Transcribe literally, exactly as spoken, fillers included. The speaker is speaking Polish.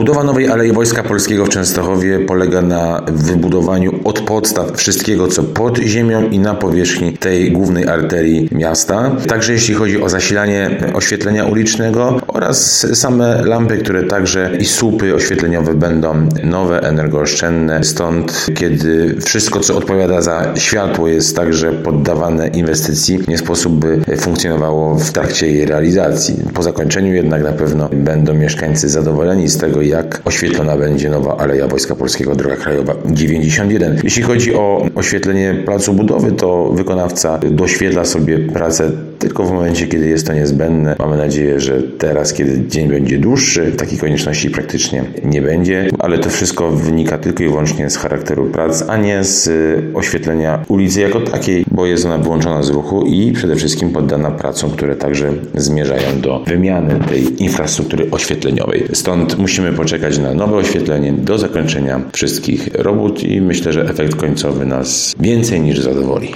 Budowa nowej Alei Wojska Polskiego w Częstochowie polega na wybudowaniu od podstaw wszystkiego, co pod ziemią i na powierzchni tej głównej arterii miasta. Także jeśli chodzi o zasilanie oświetlenia ulicznego oraz same lampy, które także i słupy oświetleniowe będą nowe, energooszczędne. Stąd, kiedy wszystko, co odpowiada za światło, jest także poddawane inwestycji, nie sposób by funkcjonowało w trakcie jej realizacji. Po zakończeniu jednak na pewno będą mieszkańcy zadowoleni z tego, jak oświetlona będzie nowa Aleja Wojska Polskiego, droga krajowa dziewięćdziesiąt jeden. Jeśli chodzi o oświetlenie placu budowy, to wykonawca doświetla sobie pracę tylko w momencie, kiedy jest to niezbędne. Mamy nadzieję, że teraz, kiedy dzień będzie dłuższy, takiej konieczności praktycznie nie będzie, ale to wszystko wynika tylko i wyłącznie z charakteru prac, a nie z oświetlenia ulicy jako takiej, bo jest ona wyłączona z ruchu i przede wszystkim poddana pracom, które także zmierzają do wymiany tej infrastruktury oświetleniowej. Stąd musimy poczekać na nowe oświetlenie do zakończenia wszystkich robót i myślę, że efekt końcowy nas więcej niż zadowoli.